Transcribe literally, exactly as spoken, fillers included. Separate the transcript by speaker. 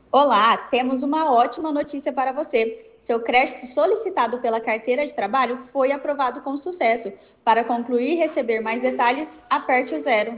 Speaker 1: Olá, temos uma ótima notícia para você. Seu crédito solicitado pela carteira de trabalho foi aprovado com sucesso. Para concluir e receber mais detalhes, aperte o zero.